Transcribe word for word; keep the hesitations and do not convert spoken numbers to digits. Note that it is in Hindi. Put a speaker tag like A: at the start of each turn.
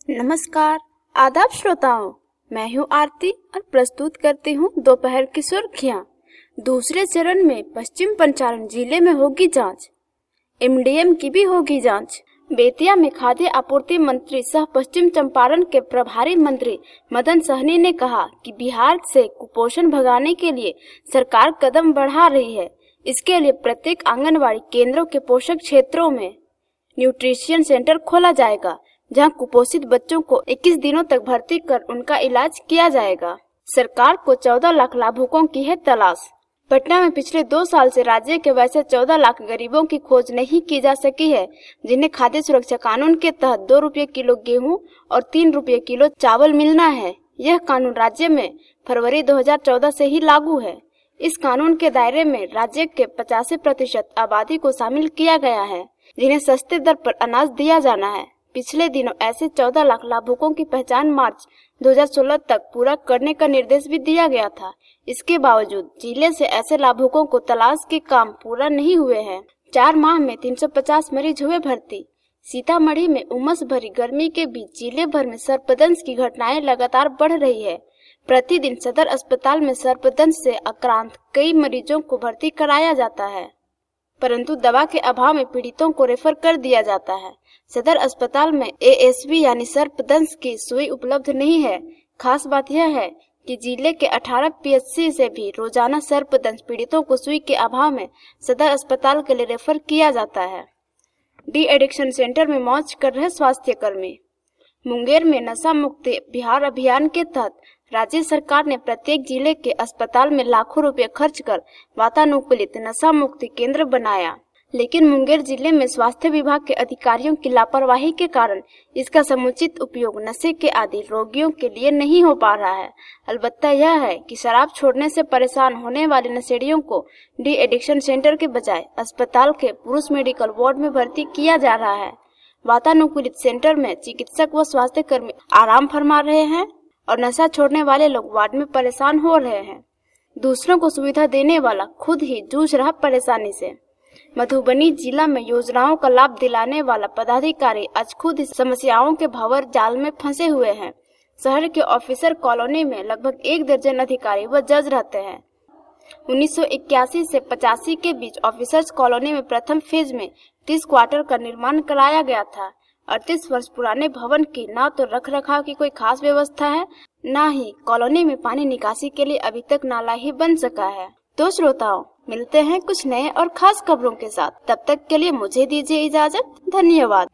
A: नमस्कार, आदाब श्रोताओं, मैं हूँ आरती और प्रस्तुत करती हूँ दोपहर की सुर्खियाँ। दूसरे चरण में पश्चिम पंचारण जिले में होगी जांच, एमडीएम की भी होगी जांच। बेतिया में खाद्य आपूर्ति मंत्री सह पश्चिम चंपारण के प्रभारी मंत्री मदन सहनी ने कहा कि बिहार से कुपोषण भगाने के लिए सरकार कदम बढ़ा रही है। इसके लिए प्रत्येक आंगनबाड़ी केंद्रों के पोषक क्षेत्रों में न्यूट्रिशन सेंटर खोला जाएगा, जहां कुपोषित बच्चों को इक्कीस दिनों तक भर्ती कर उनका इलाज किया जाएगा। सरकार को चौदह लाख लाभुकों की है तलाश। पटना में पिछले दो साल से राज्य के वैसे चौदह लाख गरीबों की खोज नहीं की जा सकी है, जिन्हें खाद्य सुरक्षा कानून के तहत दो रुपये किलो गेहूं और तीन रुपये किलो चावल मिलना है। यह कानून राज्य में फरवरी दो हज़ार चौदह से ही लागू है। इस कानून के दायरे में राज्य के पचासी प्रतिशत आबादी को शामिल किया गया है, जिन्हें सस्ते दर पर अनाज दिया जाना है। पिछले दिनों ऐसे चौदह लाख लाभुकों की पहचान मार्च दो हज़ार सोलह तक पूरा करने का निर्देश भी दिया गया था। इसके बावजूद जिले से ऐसे लाभुकों को तलाश के काम पूरा नहीं हुए हैं। चार माह में तीन सौ पचास मरीज हुए भर्ती। सीतामढ़ी में उमस भरी गर्मी के बीच जिले भर में सर्पदंश की घटनाएं लगातार बढ़ रही है। प्रतिदिन सदर अस्पताल में सर्पदंश से आक्रांत कई मरीजों को भर्ती कराया जाता है, परंतु दवा के अभाव में पीड़ितों को रेफर कर दिया जाता है। सदर अस्पताल में एएसवी यानी सर्पदंश की सुई उपलब्ध नहीं है। खास बात यह है कि जिले के अठारह पीएचसी से भी रोजाना सर्पदंश पीड़ितों को सुई के अभाव में सदर अस्पताल के लिए रेफर किया जाता है। डी एडिक्शन सेंटर में मौज कर रहे स्वास्थ्य कर्मी। मुंगेर में नशा मुक्ति बिहार अभियान के तहत राज्य सरकार ने प्रत्येक जिले के अस्पताल में लाखों रुपए खर्च कर वातानुकूलित नशा मुक्ति केंद्र बनाया, लेकिन मुंगेर जिले में स्वास्थ्य विभाग के अधिकारियों की लापरवाही के कारण इसका समुचित उपयोग नशे के आदि रोगियों के लिए नहीं हो पा रहा है। अलबत्ता यह है कि शराब छोड़ने से परेशान होने वाले नशेड़ियों को डी एडिक्शन सेंटर के बजाय अस्पताल के पुरुष मेडिकल वार्ड में भर्ती किया जा रहा है। वातानुकूलित सेंटर में चिकित्सक व स्वास्थ्य कर्मी आराम फरमा रहे हैं और नशा छोड़ने वाले लोग वार्ड में परेशान हो रहे हैं। दूसरों को सुविधा देने वाला खुद ही जूझ रहा परेशानी से। मधुबनी जिला में योजनाओं का लाभ दिलाने वाला पदाधिकारी आज खुद समस्याओं के भंवर जाल में फंसे हुए हैं। शहर के ऑफिसर कॉलोनी में लगभग एक दर्जन अधिकारी व जज रहते हैं। उन्नीस सौ इक्यासी से पचासी के बीच ऑफिसर्स कॉलोनी में प्रथम फेज में तीस क्वार्टर का निर्माण कराया गया था। अड़तीस वर्ष पुराने भवन की न तो रख रखाव की कोई खास व्यवस्था है, न ही कॉलोनी में पानी निकासी के लिए अभी तक नाला ही बन सका है। तो श्रोताओं, मिलते हैं कुछ नए और खास खबरों के साथ। तब तक के लिए मुझे दीजिए इजाजत। धन्यवाद।